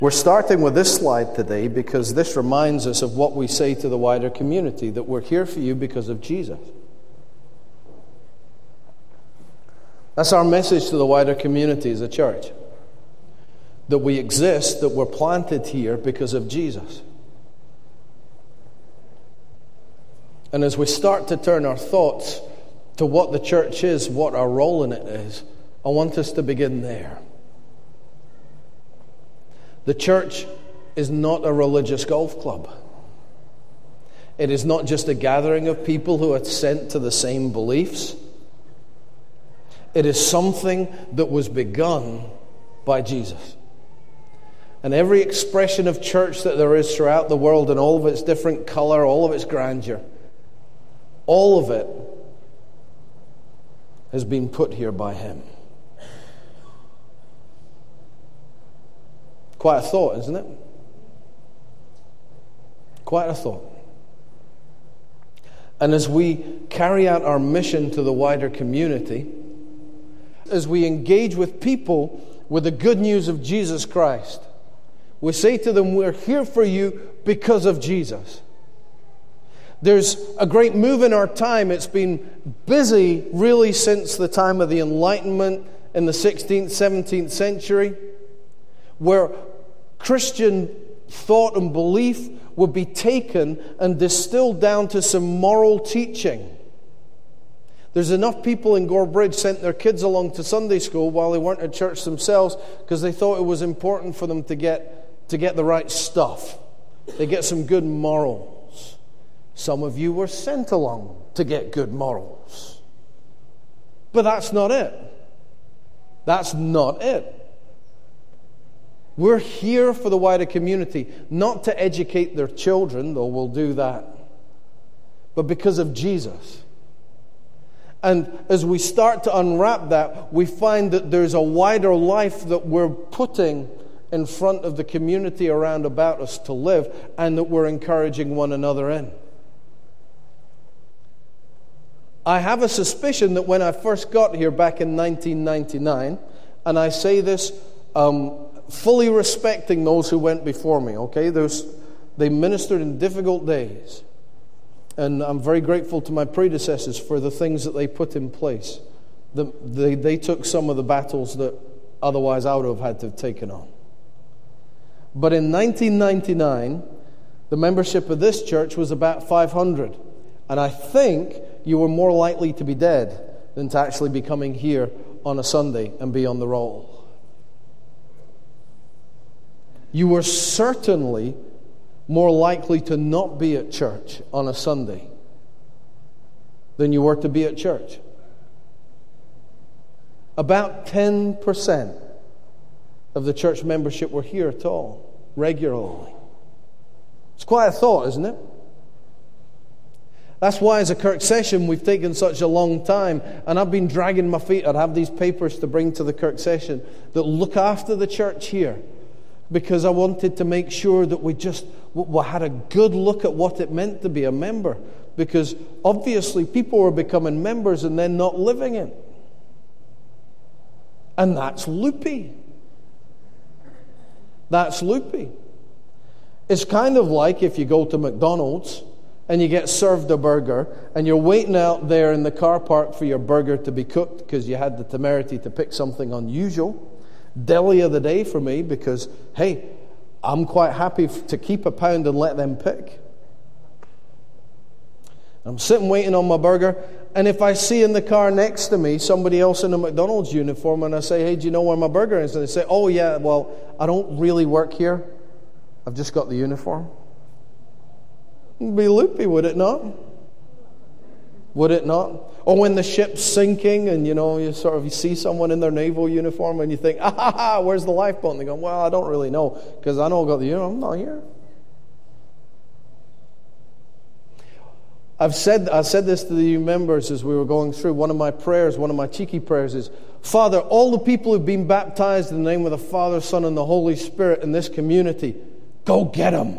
We're starting with this slide today because this reminds us of what we say to the wider community, that we're here for you because of Jesus. That's our message to the wider community as a church. That we exist, that we're planted here because of Jesus. And as we start to turn our thoughts to what the church is, what our role in it is, I want us to begin there. The church is not a religious golf club. It is not just a gathering of people who are sent to the same beliefs. It is something that was begun by Jesus. And every expression of church that there is throughout the world, and all of its different color, all of its grandeur, all of it has been put here by Him. Quite a thought, isn't it? Quite a thought. And as we carry out our mission to the wider community, as we engage with people with the good news of Jesus Christ, we say to them, we're here for you because of Jesus. There's a great move in our time. It's been busy really since the time of the Enlightenment in the 16th, 17th century, where Christian thought and belief would be taken and distilled down to some moral teaching. There's enough people in Gore Bridge sent their kids along to Sunday school while they weren't at church themselves because they thought it was important for them to get the right stuff. They get some good morals. Some of you were sent along to get good morals. But that's not it. That's not it. We're here for the wider community, not to educate their children, though we'll do that, but because of Jesus. And as we start to unwrap that, we find that there's a wider life that we're putting in front of the community around about us to live, and that we're encouraging one another in. I have a suspicion that when I first got here back in 1999, and I say this fully respecting those who went before me, okay? They ministered in difficult days. And I'm very grateful to my predecessors for the things that they put in place. They took some of the battles that otherwise I would have had to have taken on. But in 1999, the membership of this church was about 500. And I think you were more likely to be dead than to actually be coming here on a Sunday and be on the roll. You were certainly more likely to not be at church on a Sunday than you were to be at church. About 10% of the church membership were here at all, regularly. It's quite a thought, isn't it? That's why as a Kirk session we've taken such a long time, and I've been dragging my feet. I'd have these papers to bring to the Kirk session that look after the church here, because I wanted to make sure that we had a good look at what it meant to be a member. Because obviously people were becoming members and then not living it. And that's loopy. That's loopy. It's kind of like if you go to McDonald's and you get served a burger and you're waiting out there in the car park for your burger to be cooked because you had the temerity to pick something unusual. Deli of the day for me, because, hey, I'm quite happy to keep a pound and let them pick. I'm sitting waiting on my burger, and if I see in the car next to me somebody else in a McDonald's uniform, and I say, hey, do you know where my burger is? And they say, oh, yeah, well, I don't really work here. I've just got the uniform. It'd be loopy, would it not? Would it not? Or when the ship's sinking and, you see someone in their naval uniform and you think, where's the lifeboat? And they go, well, I don't really know because I know I got the uniform. I'm not here. I said this to the members as we were going through. One of my prayers, one of my cheeky prayers is, Father, all the people who've been baptized in the name of the Father, Son, and the Holy Spirit in this community, go get them.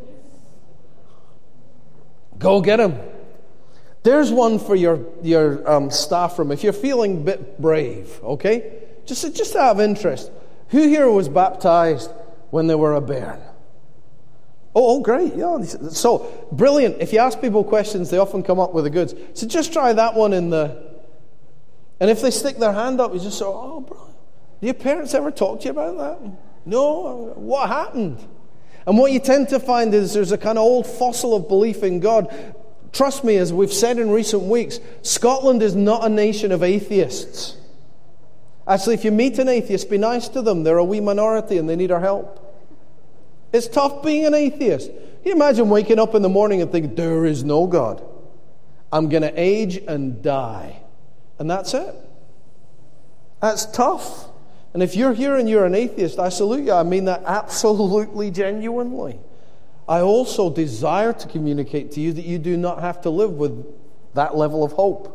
Go get them. There's one for your staff room. If you're feeling a bit brave, okay? Just out of interest, who here was baptized when they were a bairn. Oh, great. Yeah. So, brilliant. If you ask people questions, they often come up with the goods. So just try that one in the... And if they stick their hand up, you just say, oh, bro, do your parents ever talk to you about that? No. What happened? And what you tend to find is there's a kind of old fossil of belief in God. Trust me, as we've said in recent weeks, Scotland is not a nation of atheists. Actually, if you meet an atheist, be nice to them. They're a wee minority and they need our help. It's tough being an atheist. Can you imagine waking up in the morning and thinking, there is no God. I'm going to age and die. And that's it. That's tough. And if you're here and you're an atheist, I salute you. I mean that absolutely genuinely. I also desire to communicate to you that you do not have to live with that level of hope.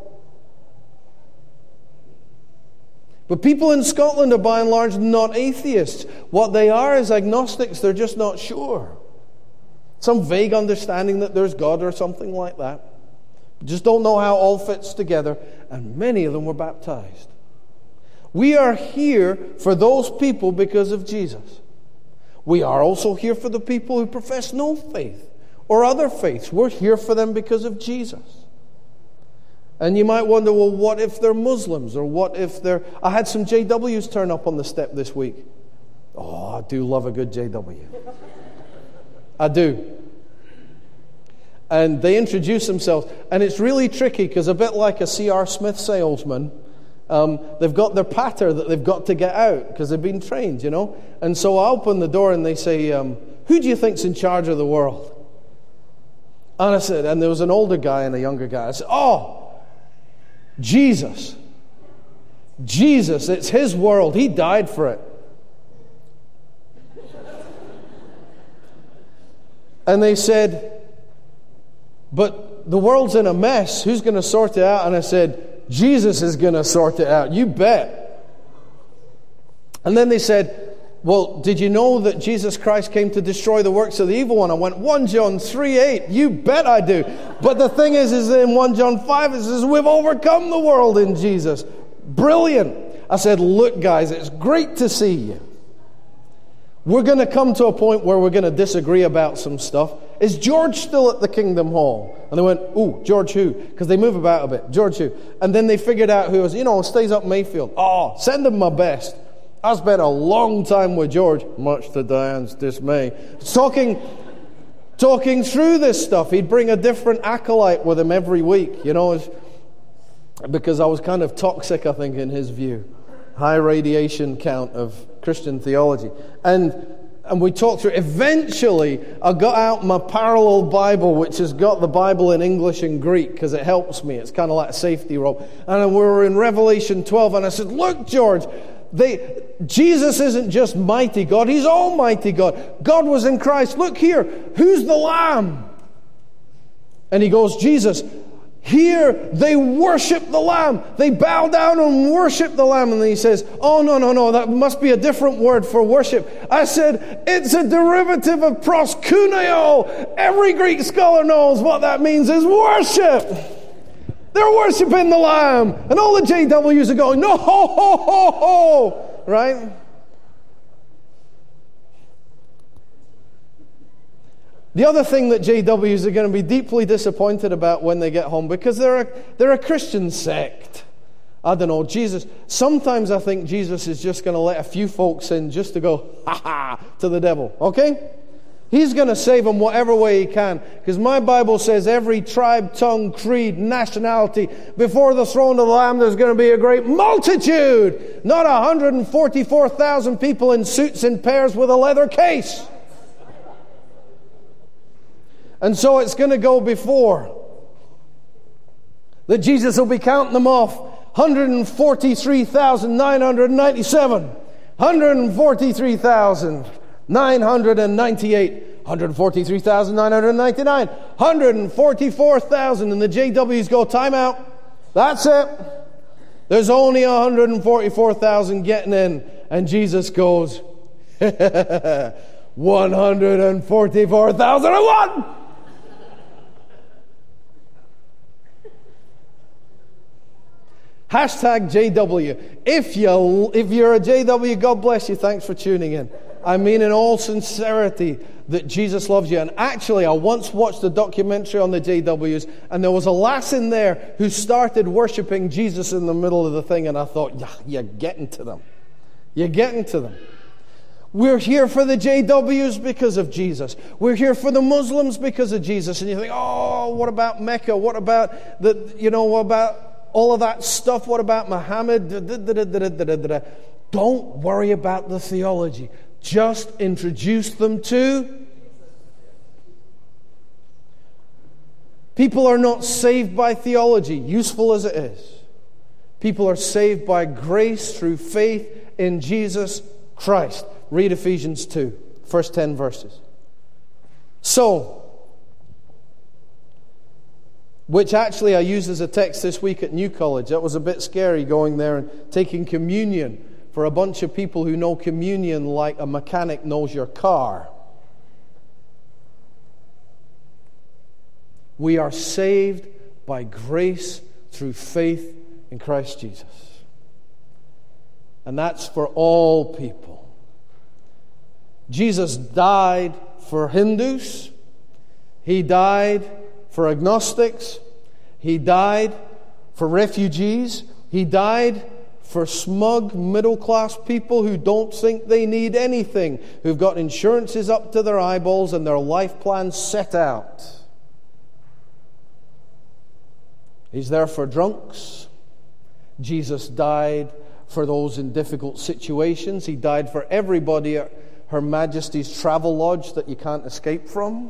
But people in Scotland are by and large not atheists. What they are is agnostics. They're just not sure. Some vague understanding that there's God or something like that. Just don't know how it all fits together. And many of them were baptized. We are here for those people because of Jesus. We are also here for the people who profess no faith or other faiths. We're here for them because of Jesus. And you might wonder, well, what if they're Muslims? Or what if they're... I had some JWs turn up on the step this week. Oh, I do love a good JW. I do. And they introduce themselves. And it's really tricky because a bit like a C.R. Smith salesman, they've got their patter that they've got to get out because they've been trained, you know. And so I open the door and they say, who do you think's in charge of the world? And I said, and there was an older guy and a younger guy. I said, oh, Jesus. Jesus, it's His world. He died for it. And they said, but the world's in a mess. Who's going to sort it out? And I said, Jesus is going to sort it out. You bet. And then they said, well, did you know that Jesus Christ came to destroy the works of the evil one? I went, 1 John 3:8. You bet I do. But the thing is in 1 John 5, it says, we've overcome the world in Jesus. Brilliant. I said, look, guys, it's great to see you. We're going to come to a point where we're going to disagree about some stuff. Is George still at the Kingdom Hall? And they went, ooh, George who? Because they move about a bit. George who? And then they figured out who was, stays up Mayfield. Oh, send him my best. I spent a long time with George, much to Diane's dismay, talking through this stuff. He'd bring a different acolyte with him every week, because I was kind of toxic, I think, in his view. High radiation count of Christian theology. And we talked through. Eventually, I got out my parallel Bible, which has got the Bible in English and Greek, because it helps me. It's kind of like a safety rope. And we were in Revelation 12, and I said, look, George, Jesus isn't just mighty God, He's almighty God. God was in Christ. Look here, who's the Lamb? And he goes, Jesus. Here they worship the Lamb. They bow down and worship the Lamb. And then he says, oh, no, that must be a different word for worship. I said, it's a derivative of proskuneo. Every Greek scholar knows what that means is worship. They're worshiping the Lamb. And all the JWs are going, no, ho, ho, ho, ho. Right? The other thing that JWs are going to be deeply disappointed about when they get home, because they're a Christian sect. I don't know, Jesus. Sometimes I think Jesus is just going to let a few folks in just to go, ha-ha, to the devil. Okay? He's going to save them whatever way He can. Because my Bible says every tribe, tongue, creed, nationality, before the throne of the Lamb there's going to be a great multitude. Not 144,000 people in suits in pairs with a leather case. And so it's going to go before that Jesus will be counting them off. 143,997, 143,998, 143,999, 144,000. And the JWs go, time out. That's it. There's only 144,000 getting in. And Jesus goes, 144,001. Hashtag JW. If you're a JW, God bless you. Thanks for tuning in. I mean in all sincerity that Jesus loves you. And actually, I once watched a documentary on the JWs, and there was a lass in there who started worshiping Jesus in the middle of the thing, and I thought, yeah, you're getting to them. You're getting to them. We're here for the JWs because of Jesus. We're here for the Muslims because of Jesus. And you think, oh, what about Mecca? What about what about all of that stuff? What about Muhammad? Don't worry about the theology. Just introduce them to. People are not saved by theology, useful as it is. People are saved by grace through faith in Jesus Christ. Read Ephesians 2, first 10 verses. So, which actually I used as a text this week at New College. That was a bit scary going there and taking communion for a bunch of people who know communion like a mechanic knows your car. We are saved by grace through faith in Christ Jesus. And that's for all people. Jesus died for Hindus. He died for agnostics. He died for refugees. He died for smug middle-class people who don't think they need anything, who've got insurances up to their eyeballs and their life plans set out. He's there for drunks. Jesus died for those in difficult situations. He died for everybody at Her Majesty's Travel Lodge that you can't escape from.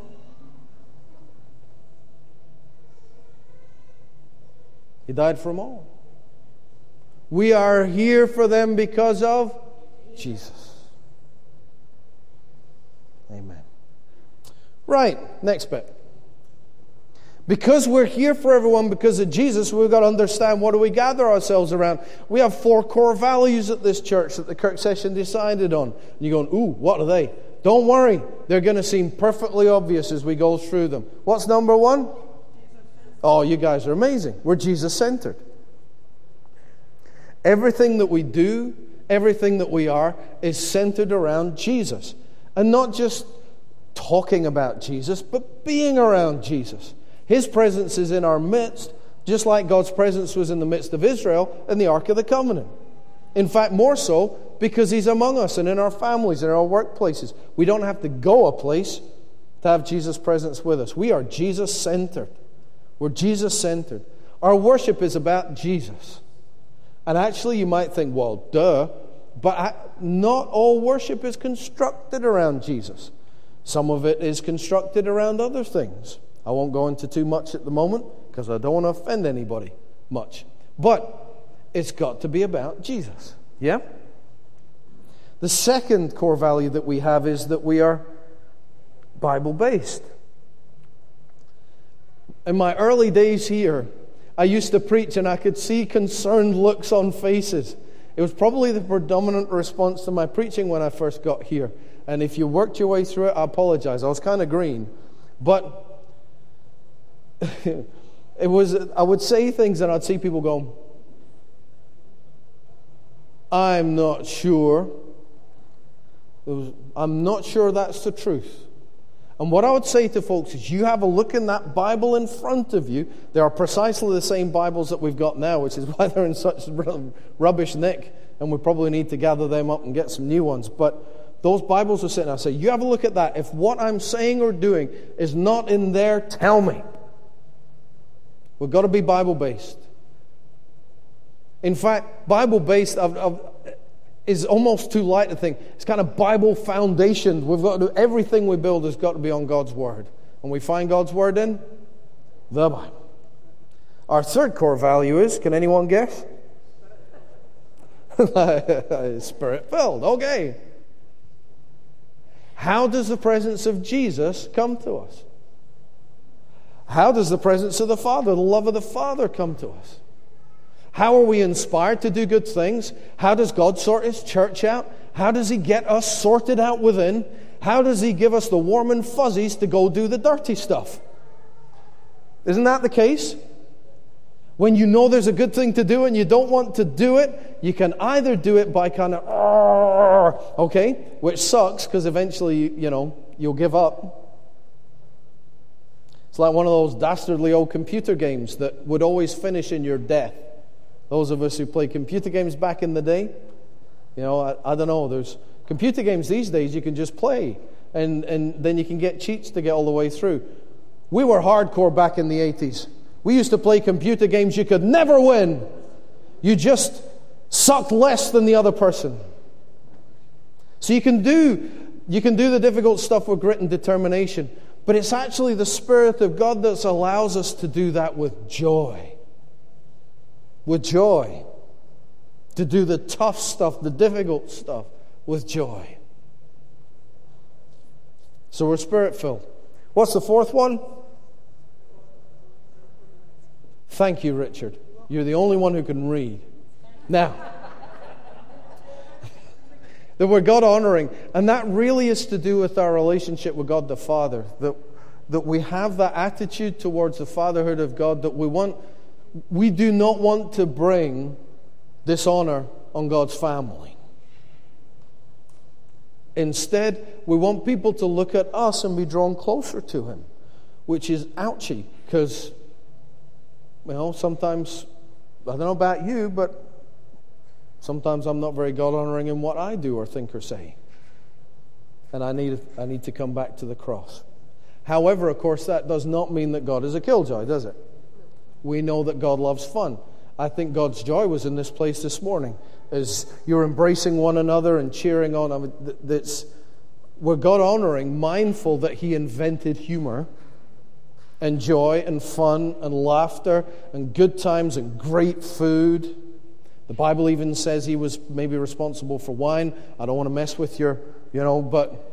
He died for them all. We are here for them because of Jesus. Amen. Right, next bit. Because we're here for everyone because of Jesus, we've got to understand, what do we gather ourselves around? We have 4 core values at this church that the Kirk session decided on. And you're going, ooh, what are they? Don't worry. They're going to seem perfectly obvious as we go through them. What's number 1? Oh, you guys are amazing. We're Jesus-centered. Everything that we do, everything that we are, is centered around Jesus. And not just talking about Jesus, but being around Jesus. His presence is in our midst, just like God's presence was in the midst of Israel in the Ark of the Covenant. In fact, more so because He's among us and in our families and in our workplaces. We don't have to go a place to have Jesus' presence with us. We are Jesus-centered. We're Jesus-centered. Our worship is about Jesus. And actually, you might think, well, duh, but not all worship is constructed around Jesus. Some of it is constructed around other things. I won't go into too much at the moment because I don't want to offend anybody much. But it's got to be about Jesus. Yeah? The second core value that we have is that we are Bible-based. In my early days here, I used to preach and I could see concerned looks on faces. It was probably the predominant response to my preaching when I first got here. And if you worked your way through it, I apologize. I was kind of green. But I would say things and I'd see people go, I'm not sure. I'm not sure that's the truth. And what I would say to folks is, you have a look in that Bible in front of you. They are precisely the same Bibles that we've got now, which is why they're in such rubbish nick, and we probably need to gather them up and get some new ones. But those Bibles are sitting. I say, you have a look at that. If what I'm saying or doing is not in there, tell me. We've got to be Bible-based. In fact, Bible-based is almost too light a thing. It's kind of Bible foundation. We've got to do everything we build has got to be on God's Word. And we find God's Word in the Bible. Our third core value is, can anyone guess? Spirit-filled. Okay. How does the presence of Jesus come to us? How does the presence of the Father, the love of the Father, come to us? How are we inspired to do good things? How does God sort His church out? How does He get us sorted out within? How does He give us the warm and fuzzies to go do the dirty stuff? Isn't that the case? When you know there's a good thing to do and you don't want to do it, you can either do it by kind of, okay, which sucks because eventually, you'll give up. It's like one of those dastardly old computer games that would always finish in your death. Those of us who played computer games back in the day, I don't know, there's computer games these days you can just play and then you can get cheats to get all the way through. We were hardcore back in the 80s. We used to play computer games you could never win. You just sucked less than the other person. So you can do the difficult stuff with grit and determination, but it's actually the Spirit of God that allows us to do that with joy. With joy. To do the tough stuff, the difficult stuff, with joy. So we're Spirit-filled. What's the fourth one? Thank you, Richard. You're the only one who can read. Now, that we're God-honoring, and that really is to do with our relationship with God the Father. That we have that attitude towards the fatherhood of God that we do not want to bring dishonor on God's family. Instead, we want people to look at us and be drawn closer to Him, which is ouchy, because sometimes, I don't know about you, but sometimes I'm not very God-honoring in what I do or think or say. And I need to come back to the cross. However, of course, that does not mean that God is a killjoy, does it? We know that God loves fun. I think God's joy was in this place this morning, as you're embracing one another and cheering on. We're God-honoring, mindful that He invented humor and joy and fun and laughter and good times and great food. The Bible even says He was maybe responsible for wine. I don't want to mess with your, but...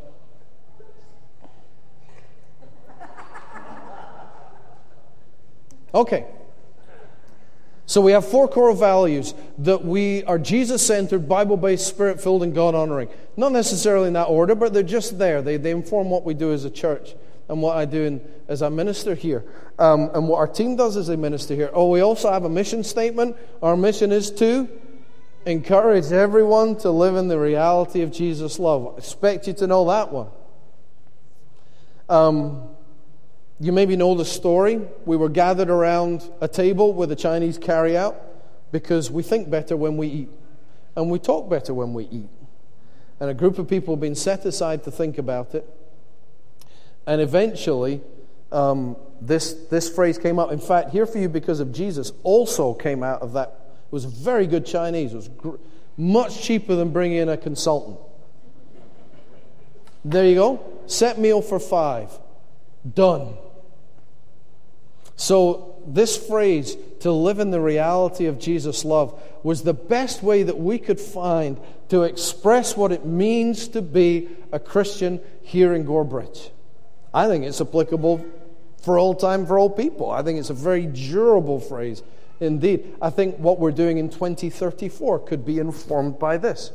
Okay. So we have 4 core values that we are Jesus-centered, Bible-based, Spirit-filled, and God-honoring. Not necessarily in that order, but they're just there. They inform what we do as a church and what I do as I minister here. And what our team does as they minister here. We also have a mission statement. Our mission is to encourage everyone to live in the reality of Jesus' love. I expect you to know that one. You maybe know the story. We were gathered around a table with a Chinese carryout because we think better when we eat. And we talk better when we eat. And a group of people have been set aside to think about it. And eventually, this phrase came up. In fact, Here For You Because of Jesus also came out of that. It was very good Chinese. It was much cheaper than bringing in a consultant. There you go. Set meal for 5. Done. So this phrase, to live in the reality of Jesus' love, was the best way that we could find to express what it means to be a Christian here in Gorebridge. I think it's applicable for all time, for all people. I think it's a very durable phrase indeed. I think what we're doing in 2034 could be informed by this.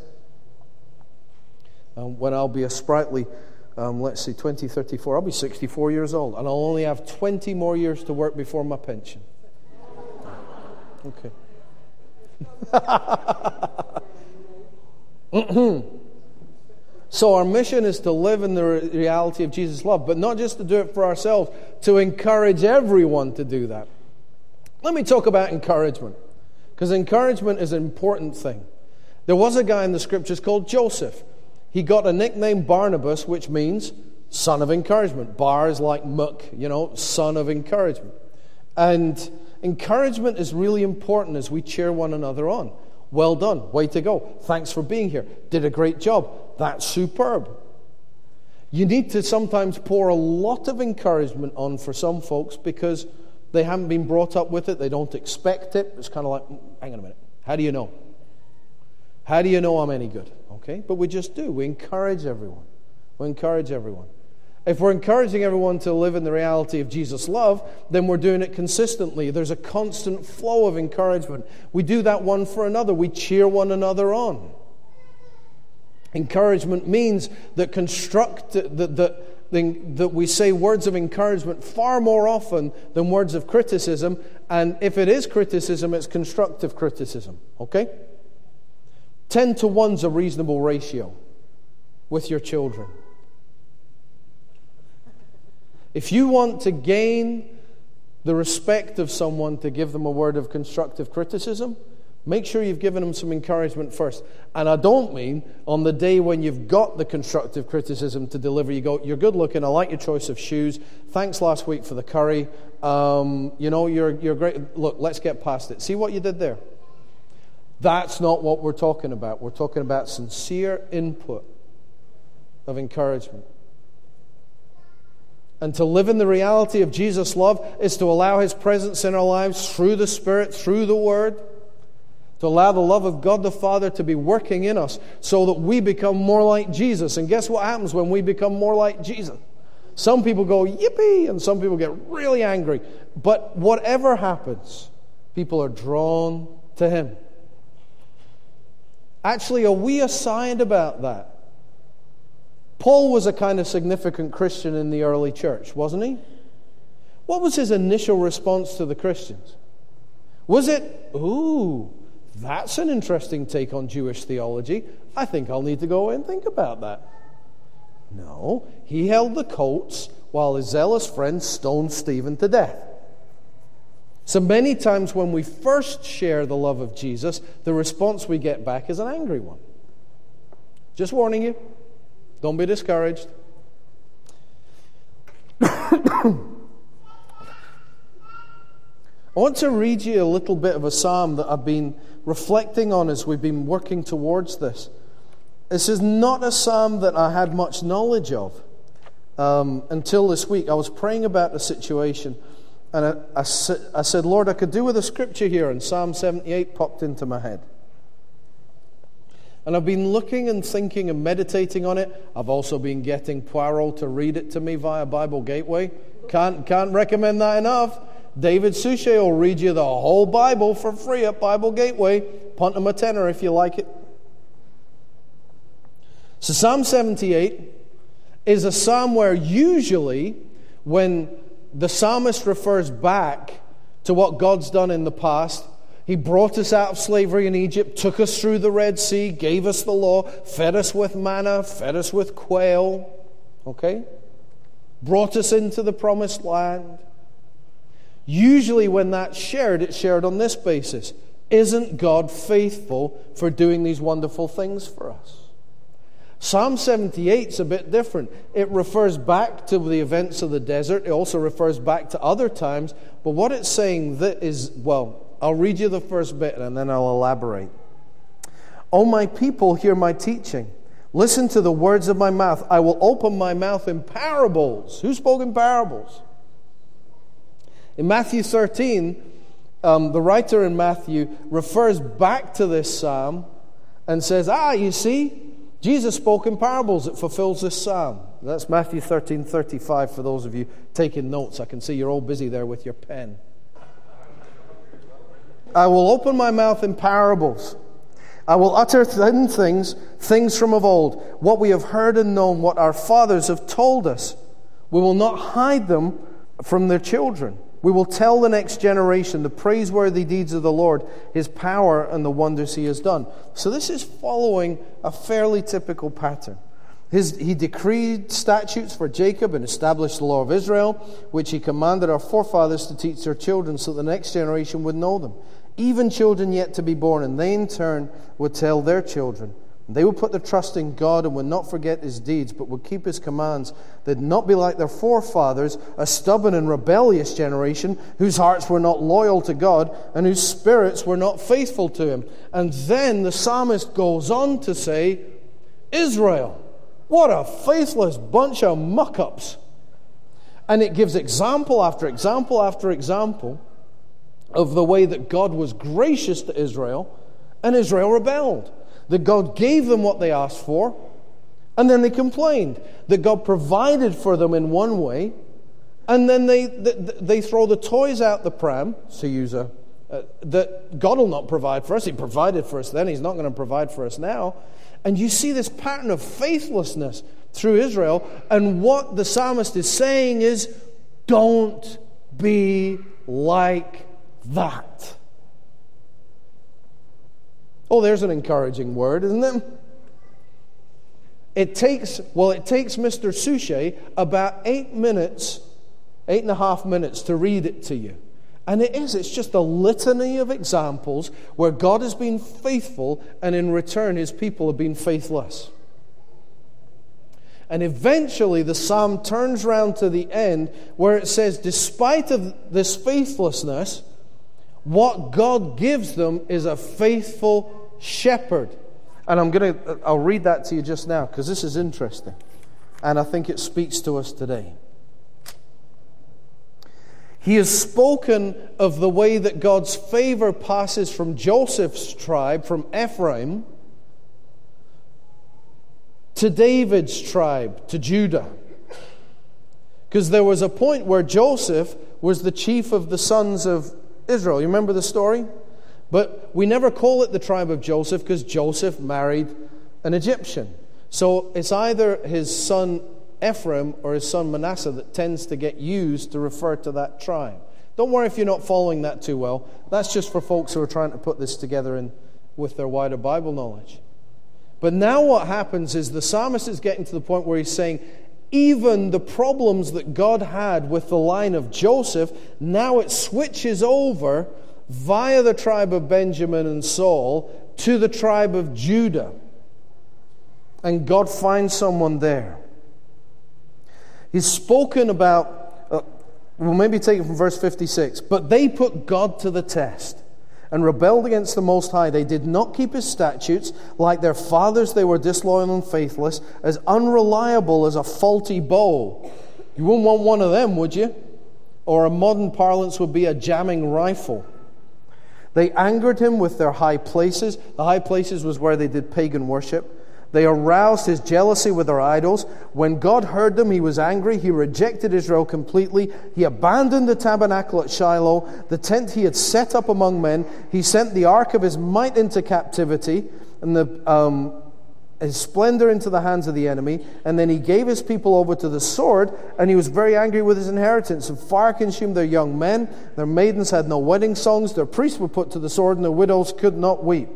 When I'll be a sprightly 2034, I'll be 64 years old, and I'll only have 20 more years to work before my pension. Okay. So our mission is to live in the reality of Jesus' love, but not just to do it for ourselves, to encourage everyone to do that. Let me talk about encouragement, because encouragement is an important thing. There was a guy in the Scriptures called Joseph. He got a nickname Barnabas, which means son of encouragement. Bar is like muck, son of encouragement. And encouragement is really important as we cheer one another on. Well done. Way to go. Thanks for being here. Did a great job. That's superb. You need to sometimes pour a lot of encouragement on for some folks because they haven't been brought up with it. They don't expect it. It's kind of like, hang on a minute. How do you know? How do you know I'm any good? Okay, but we just do. We encourage everyone. We encourage everyone. If we're encouraging everyone to live in the reality of Jesus' love, then we're doing it consistently. There's a constant flow of encouragement. We do that one for another. We cheer one another on. Encouragement means that that we say words of encouragement far more often than words of criticism. And if it is criticism, it's constructive criticism. Okay? 10 to 1's a reasonable ratio with your children. If you want to gain the respect of someone to give them a word of constructive criticism, make sure you've given them some encouragement first. And I don't mean on the day when you've got the constructive criticism to deliver, you go, "You're good looking, I like your choice of shoes, thanks last week for the curry, you're great, look, let's get past it. See what you did there?" That's not what we're talking about. We're talking about sincere input of encouragement. And to live in the reality of Jesus' love is to allow His presence in our lives through the Spirit, through the Word, to allow the love of God the Father to be working in us so that we become more like Jesus. And guess what happens when we become more like Jesus? Some people go, yippee, and some people get really angry. But whatever happens, people are drawn to Him. Actually, are we assigned about that? Paul was a kind of significant Christian in the early church, wasn't he? What was his initial response to the Christians? Was it, "Ooh, that's an interesting take on Jewish theology. I think I'll need to go away and think about that"? No, he held the coats while his zealous friends stoned Stephen to death. So many times when we first share the love of Jesus, the response we get back is an angry one. Just warning you. Don't be discouraged. I want to read you a little bit of a psalm that I've been reflecting on as we've been working towards this. This is not a psalm that I had much knowledge of until this week. I was praying about the situation, and I said, "Lord, I could do with a scripture here," and Psalm 78 popped into my head. And I've been looking and thinking and meditating on it. I've also been getting Poirot to read it to me via Bible Gateway. Can't recommend that enough. David Suchet will read you the whole Bible for free at Bible Gateway. Punt him a tenner if you like it. So Psalm 78 is a psalm where usually when the psalmist refers back to what God's done in the past, He brought us out of slavery in Egypt, took us through the Red Sea, gave us the law, fed us with manna, fed us with quail, okay? Brought us into the promised land. Usually when that's shared, it's shared on this basis. Isn't God faithful for doing these wonderful things for us? Psalm 78 is a bit different. It refers back to the events of the desert. It also refers back to other times. But what it's saying is, well, I'll read you the first bit and then I'll elaborate. "O my people, hear my teaching. Listen to the words of my mouth. I will open my mouth in parables." Who spoke in parables? In Matthew 13, the writer in Matthew refers back to this psalm and says, you see, Jesus spoke in parables. It fulfills this psalm. That's Matthew 13:35 for those of you taking notes. I can see you're all busy there with your pen. "I will open my mouth in parables. I will utter hidden things from of old, what we have heard and known, what our fathers have told us. We will not hide them from their children. We will tell the next generation the praiseworthy deeds of the Lord, His power and the wonders He has done." So this is following a fairly typical pattern. He decreed statutes for Jacob and established the law of Israel, which He commanded our forefathers to teach their children so the next generation would know them, even children yet to be born, and they in turn would tell their children. They would put their trust in God and would not forget His deeds, but would keep His commands. They'd not be like their forefathers, a stubborn and rebellious generation, whose hearts were not loyal to God and whose spirits were not faithful to Him. And then the psalmist goes on to say, Israel, what a faithless bunch of muck-ups. And it gives example after example after example of the way that God was gracious to Israel and Israel rebelled. That God gave them what they asked for, and then they complained. That God provided for them in one way, and then they throw the toys out the pram, to use that God will not provide for us. He provided for us then. He's not going to provide for us now. And you see this pattern of faithlessness through Israel. And what the psalmist is saying is, don't be like that. Oh, there's an encouraging word, isn't it? It takes Mr. Suchet about 8.5 minutes to read it to you. And it's just a litany of examples where God has been faithful and in return His people have been faithless. And eventually the psalm turns around to the end where it says, despite of this faithlessness, what God gives them is a faithful shepherd. And I'll read that to you just now because this is interesting. And I think it speaks to us today. He has spoken of the way that God's favor passes from Joseph's tribe, from Ephraim, to David's tribe, to Judah. Because there was a point where Joseph was the chief of the sons of Israel. You remember the story? But we never call it the tribe of Joseph because Joseph married an Egyptian. So it's either his son Ephraim or his son Manasseh that tends to get used to refer to that tribe. Don't worry if you're not following that too well. That's just for folks who are trying to put this together with their wider Bible knowledge. But now what happens is the psalmist is getting to the point where he's saying, even the problems that God had with the line of Joseph, now it switches over via the tribe of Benjamin and Saul to the tribe of Judah. And God finds someone there. He's spoken about, we'll maybe take it from verse 56. But they put God to the test and rebelled against the Most High. They did not keep His statutes. Like their fathers, they were disloyal and faithless, as unreliable as a faulty bow. You wouldn't want one of them, would you? Or a modern parlance would be a jamming rifle. They angered Him with their high places. The high places was where they did pagan worship. They aroused His jealousy with their idols. When God heard them, He was angry. He rejected Israel completely. He abandoned the tabernacle at Shiloh, the tent He had set up among men. He sent the ark of His might into captivity, and His splendor into the hands of the enemy. And then He gave His people over to the sword, and He was very angry with His inheritance. And fire consumed their young men. Their maidens had no wedding songs. Their priests were put to the sword, and their widows could not weep.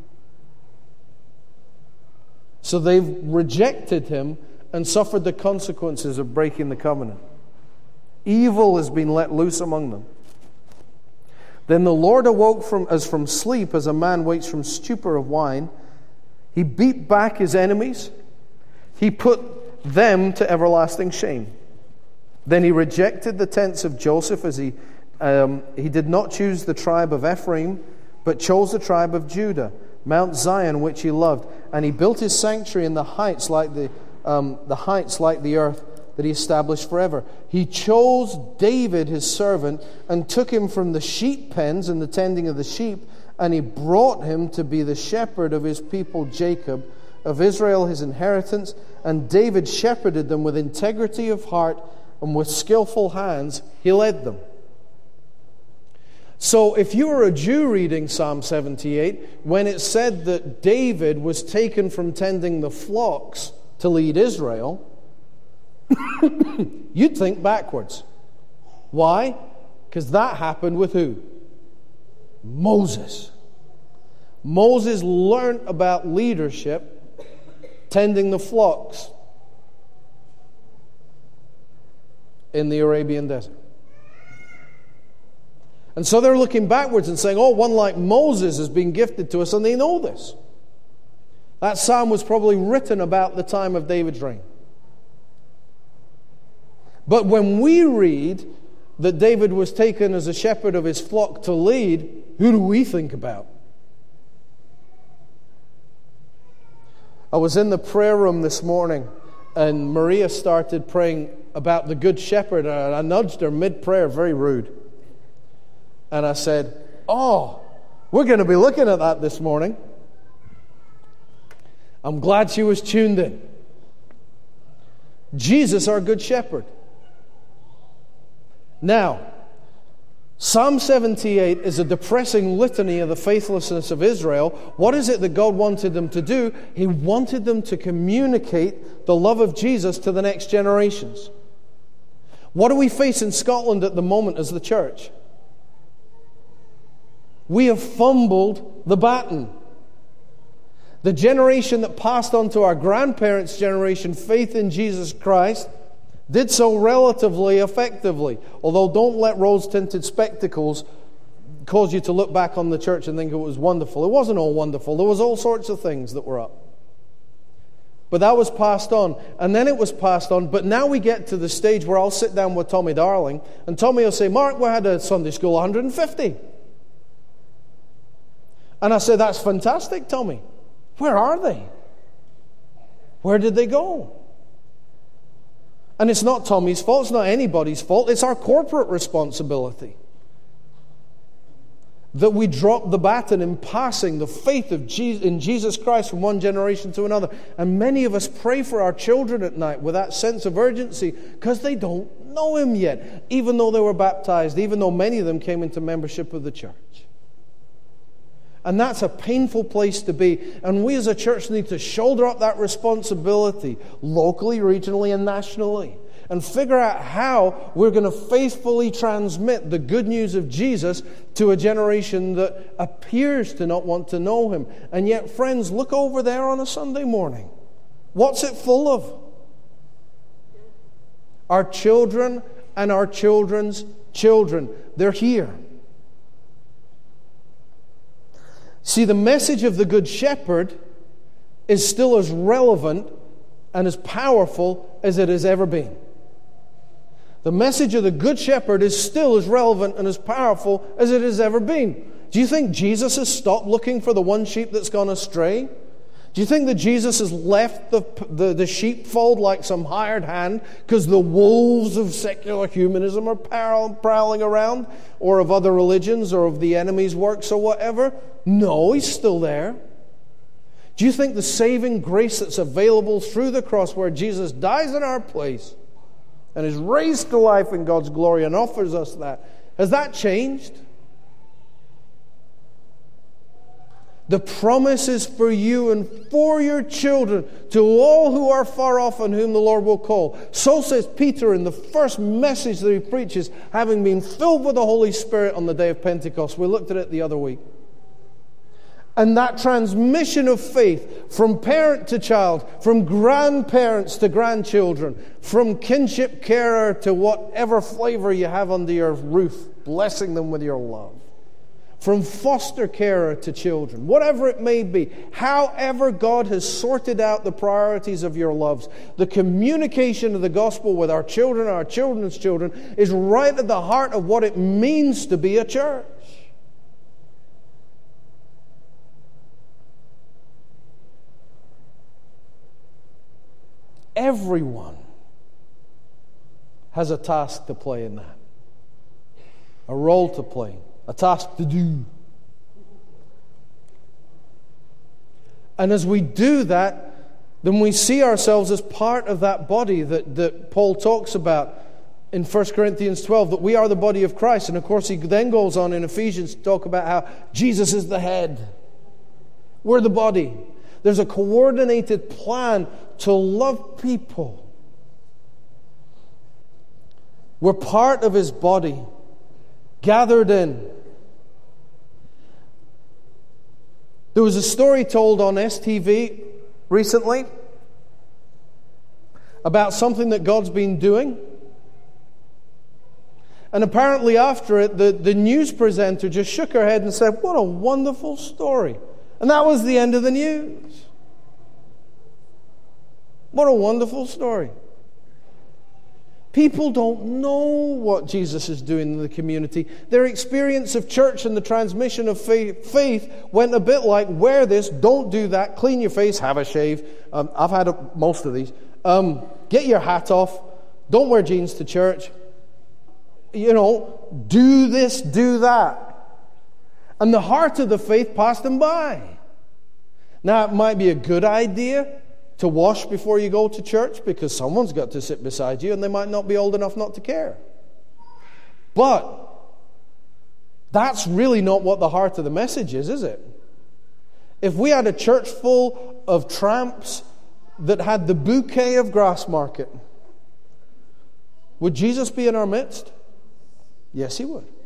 So they've rejected Him and suffered the consequences of breaking the covenant. Evil has been let loose among them. Then the Lord awoke as from sleep, as a man wakes from stupor of wine. He beat back His enemies. He put them to everlasting shame. Then He rejected the tents of Joseph, as he did not choose the tribe of Ephraim, but chose the tribe of Judah, Mount Zion, which He loved. And He built His sanctuary in the heights like the earth that He established forever. He chose David, His servant, and took him from the sheep pens and the tending of the sheep, and He brought him to be the shepherd of His people Jacob, of Israel His inheritance. And David shepherded them with integrity of heart, and with skillful hands He led them. So if you were a Jew reading Psalm 78, when it said that David was taken from tending the flocks to lead Israel, you'd think backwards. Why? Because that happened with who? Moses. Moses learned about leadership tending the flocks in the Arabian desert. And so they're looking backwards and saying, oh, one like Moses has been gifted to us, and they know this. That psalm was probably written about the time of David's reign. But when we read that David was taken as a shepherd of his flock to lead, who do we think about? I was in the prayer room this morning, and Maria started praying about the Good Shepherd, and I nudged her mid-prayer, very rude. And I said, oh, we're going to be looking at that this morning. I'm glad she was tuned in. Jesus, our Good Shepherd. Now, Psalm 78 is a depressing litany of the faithlessness of Israel. What is it that God wanted them to do? He wanted them to communicate the love of Jesus to the next generations. What do we face in Scotland at the moment as the church? We have fumbled the baton. The generation that passed on to our grandparents' generation faith in Jesus Christ did so relatively effectively. Although don't let rose-tinted spectacles cause you to look back on the church and think it was wonderful. It wasn't all wonderful. There was all sorts of things that were up. But that was passed on. And then it was passed on. But now we get to the stage where I'll sit down with Tommy Darling, and Tommy will say, Mark, we had a Sunday school 150. And I say, that's fantastic, Tommy. Where are they? Where did they go? And it's not Tommy's fault. It's not anybody's fault. It's our corporate responsibility that we drop the baton in passing the faith of in Jesus Christ from one generation to another. And many of us pray for our children at night with that sense of urgency because they don't know Him yet, even though they were baptized, even though many of them came into membership of the church. And that's a painful place to be. And we as a church need to shoulder up that responsibility locally, regionally, and nationally. And figure out how we're going to faithfully transmit the good news of Jesus to a generation that appears to not want to know Him. And yet, friends, look over there on a Sunday morning. What's it full of? Our children and our children's children. They're here. See, the message of the Good Shepherd is still as relevant and as powerful as it has ever been. The message of the Good Shepherd is still as relevant and as powerful as it has ever been. Do you think Jesus has stopped looking for the one sheep that's gone astray? Do you think that Jesus has left the sheepfold like some hired hand because the wolves of secular humanism are prowling around, or of other religions, or of the enemy's works or whatever? No, He's still there. Do you think the saving grace that's available through the cross, where Jesus dies in our place and is raised to life in God's glory and offers us that, has that changed? The promise is for you and for your children, to all who are far off and whom the Lord will call. So says Peter in the first message that he preaches, having been filled with the Holy Spirit on the day of Pentecost. We looked at it the other week. And that transmission of faith from parent to child, from grandparents to grandchildren, from kinship carer to whatever flavor you have under your roof, blessing them with your love. From foster carer to children, whatever it may be, however God has sorted out the priorities of your loves, the communication of the gospel with our children, our children's children, is right at the heart of what it means to be a church. Everyone has a task to play in that, a role to play, a task to do. And as we do that, then we see ourselves as part of that body that Paul talks about in 1 Corinthians 12, that we are the body of Christ. And of course he then goes on in Ephesians to talk about how Jesus is the head. We're the body. There's a coordinated plan to love people. We're part of His body, gathered in. There was a story told on STV recently about something that God's been doing. And apparently after it, the news presenter just shook her head and said, "What a wonderful story." And that was the end of the news. What a wonderful story. People don't know what Jesus is doing in the community. Their experience of church and the transmission of faith went a bit like, wear this, don't do that, clean your face, have a shave. I've had most of these. Get your hat off, don't wear jeans to church. Do this, do that. And the heart of the faith passed them by. Now, it might be a good idea to wash before you go to church, because someone's got to sit beside you and they might not be old enough not to care. But That's really not what the heart of the message is it? If we had a church full of tramps that had the bouquet of Grassmarket, would Jesus be in our midst? Yes, He would.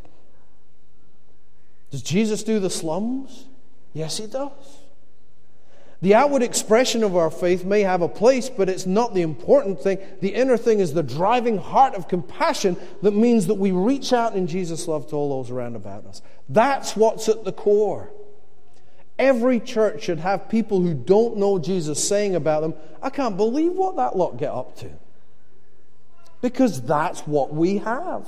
Does Jesus do the slums? Yes, He does. The outward expression of our faith may have a place, but it's not the important thing. The inner thing is the driving heart of compassion that means that we reach out in Jesus' love to all those around about us. That's what's at the core. Every church should have people who don't know Jesus saying about them, I can't believe what that lot get up to. Because that's what we have.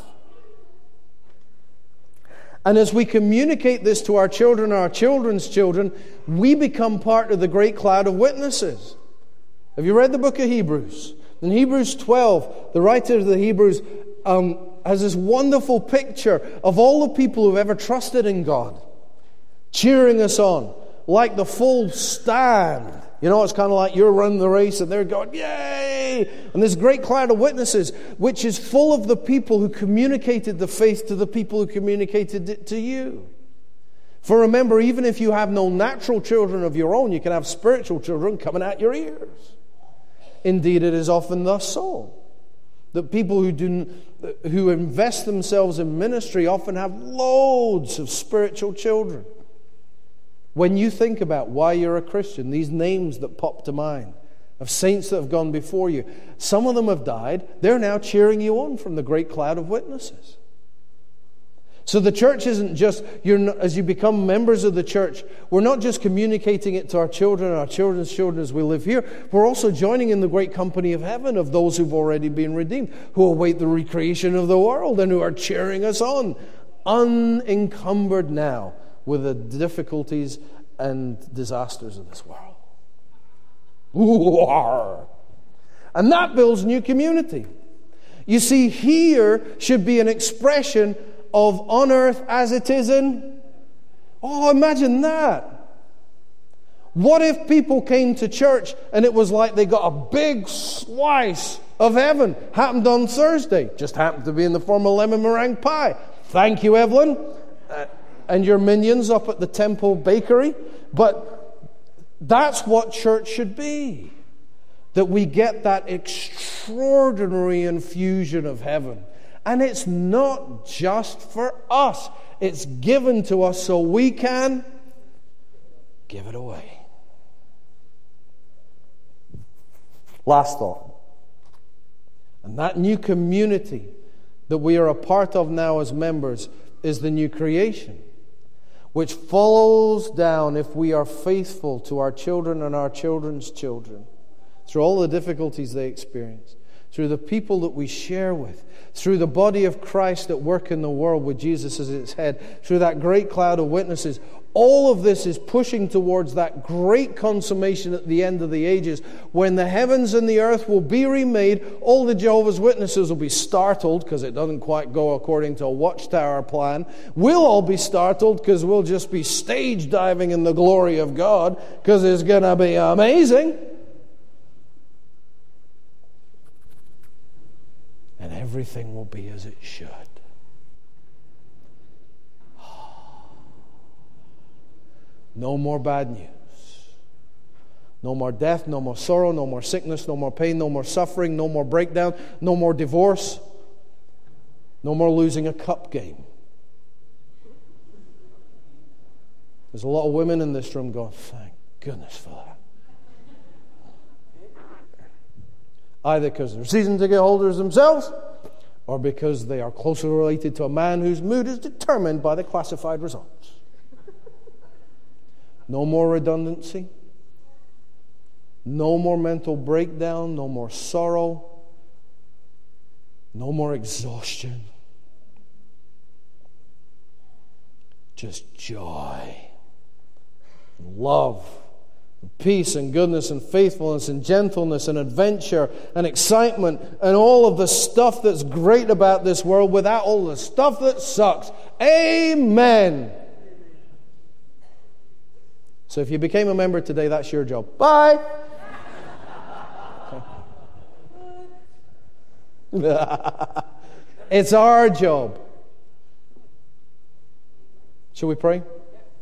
And as we communicate this to our children and our children's children, we become part of the great cloud of witnesses. Have you read the book of Hebrews? In Hebrews 12, the writer of the Hebrews has this wonderful picture of all the people who've ever trusted in God, cheering us on, like the full stand. You know, it's kind of like you're running the race and they're going, yay! And this great cloud of witnesses, which is full of the people who communicated the faith to the people who communicated it to you. For remember, even if you have no natural children of your own, you can have spiritual children coming out your ears. Indeed, it is often thus so. That people who invest themselves in ministry often have loads of spiritual children. When you think about why you're a Christian, these names that pop to mind of saints that have gone before you, some of them have died. They're now cheering you on from the great cloud of witnesses. So the church isn't just, as you become members of the church, we're not just communicating it to our children and our children's children as we live here. We're also joining in the great company of heaven of those who've already been redeemed, who await the recreation of the world and who are cheering us on, unencumbered now with the difficulties and disasters of this world. And that builds new community. You see, here should be an expression of on earth as it is in. Oh, imagine that. What if people came to church and it was like they got a big slice of heaven? Happened on Thursday. Just happened to be in the form of lemon meringue pie. Thank you, Evelyn. And your minions up at the Temple Bakery. But that's what church should be. That we get that extraordinary infusion of heaven. And it's not just for us. It's given to us so we can give it away. Last thought. And that new community that we are a part of now as members is the new creation, which follows down, if we are faithful to our children and our children's children, through all the difficulties they experience, through the people that we share with, through the body of Christ at work in the world with Jesus as its head, through that great cloud of witnesses. All of this is pushing towards that great consummation at the end of the ages, when the heavens and the earth will be remade. All the Jehovah's Witnesses will be startled because it doesn't quite go according to a Watchtower plan. We'll all be startled because we'll just be stage diving in the glory of God, because it's going to be amazing. And everything will be as it should. No more bad news. No more death, no more sorrow, no more sickness, no more pain, no more suffering, no more breakdown, no more divorce, no more losing a cup game. There's a lot of women in this room going, thank goodness for that. Either because they're season ticket holders themselves, or because they are closely related to a man whose mood is determined by the classified results. No more redundancy. No more mental breakdown. No more sorrow. No more exhaustion. Just joy, and love, and peace, and goodness, and faithfulness, and gentleness, and adventure, and excitement, and all of the stuff that's great about this world without all the stuff that sucks. Amen. So if you became a member today, that's your job. Bye. It's our job Shall we pray?